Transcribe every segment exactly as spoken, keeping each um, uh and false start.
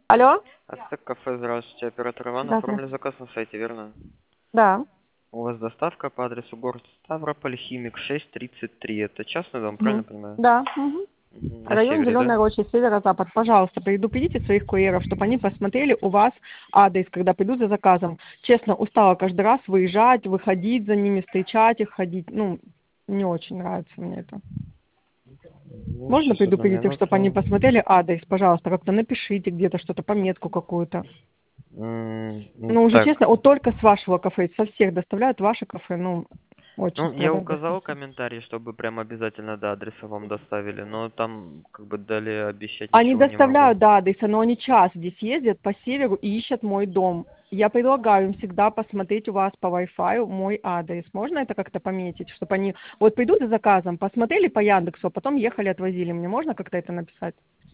Алло? Ацтек кафе, здравствуйте. Оператор Иван. Здравствуйте. Оформили заказ на сайте, верно? Да. У вас доставка по адресу город Ставрополь, Химик шесть тридцать три. Это частный дом, правильно Мгм. понимаю? Да. Мгм. Мгм. На Район севере, да? Зеленая Роща, северо-запад. Пожалуйста, предупредите своих курьеров, чтобы они посмотрели у вас адрес, когда придут за заказом. Честно, устала каждый раз выезжать, выходить за ними, встречать их, ходить. Ну, не очень нравится мне это. Ну, Можно сейчас одну предупредить их, чтобы они минуту. посмотрели адрес, пожалуйста, как-то напишите где-то что-то, пометку какую-то. М, м, Ну, уже Так, честно, вот только с вашего кафе, со всех доставляют ваше кафе, ну, очень ну, я страдаю. указал комментарий, чтобы прям обязательно до адреса вам доставили, но там как бы далее обещать Они ничего не могу. доставляют до адреса, но они час здесь ездят по северу и ищут мой дом. Я предлагаю им всегда посмотреть у вас по Wi-Fi мой адрес. Можно это как-то пометить, чтобы они вот придут за заказом, посмотрели по Яндексу, а потом ехали, отвозили. Мне можно как-то это написать?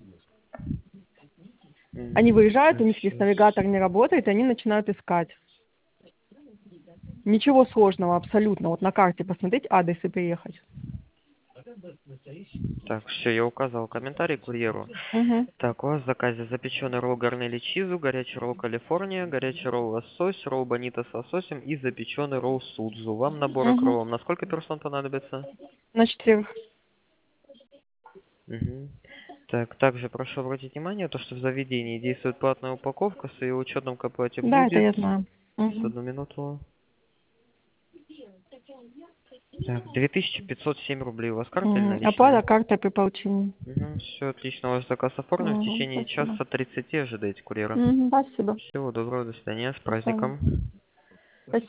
Они М, выезжают, у Так, них здесь сейчас. навигатор не работает, и они начинают искать. Ничего сложного абсолютно. Вот на карте посмотреть адрес и приехать. Так, все, я указал комментарий курьеру. Угу. Так, у вас в заказе запеченный ролл гарнели чизу, горячий ролл Калифорния, горячий ролл лосось, ролл бонита с лососем и запеченный ролл судзу. Вам наборы к Угу. роллам на сколько персон понадобится? На четверых. Мгм. Так, также прошу обратить внимание, то, что в заведении действует платная упаковка, с ее учетом к оплате Да, это будет. я знаю. С Угу. одну минуту. Так, две тысячи пятьсот семь рублей у вас карта или Угу. Оплата наличные? картой при получении. Все отлично, ваш заказ оформлен. В Угу. течение Спасибо. часа тридцати ожидайте курьера. Угу. Спасибо. Всего доброго, до свидания, с До свидания. праздником.